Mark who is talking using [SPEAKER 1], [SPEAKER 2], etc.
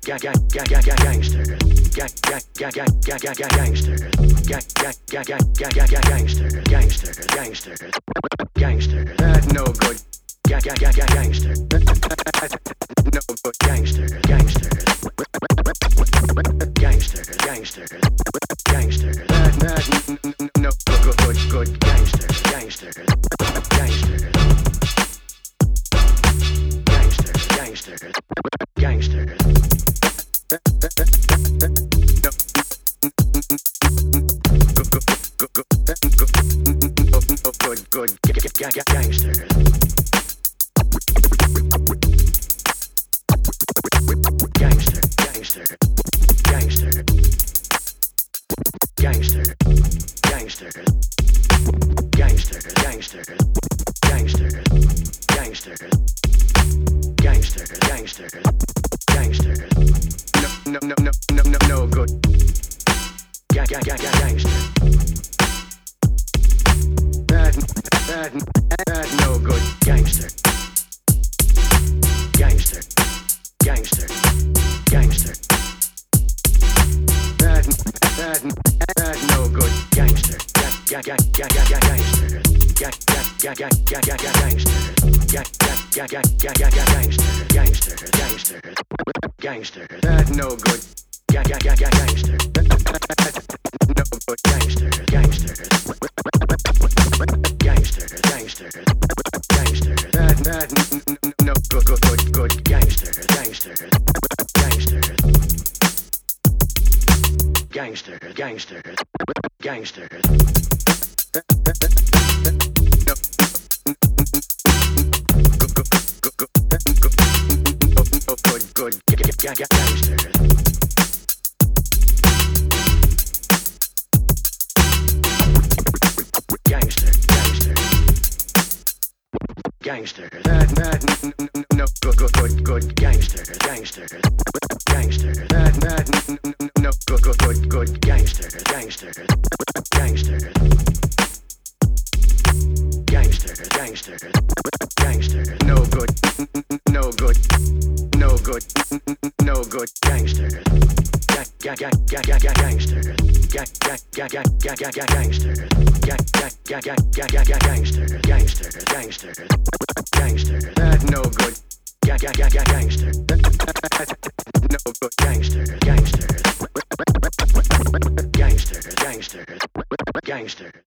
[SPEAKER 1] That's no good. Gangster. No good. Gangster. That's no good. Gangster. No good. Gangster. That's no good. Gangster. That's no good. Gangster. Gangster. That's no good. Gangster. No good. Gangster. That's no good. Gangster. Gangster. That's no good. Gangster. That's no good. Gangster. No good. Gangster. That's no good. Gangster.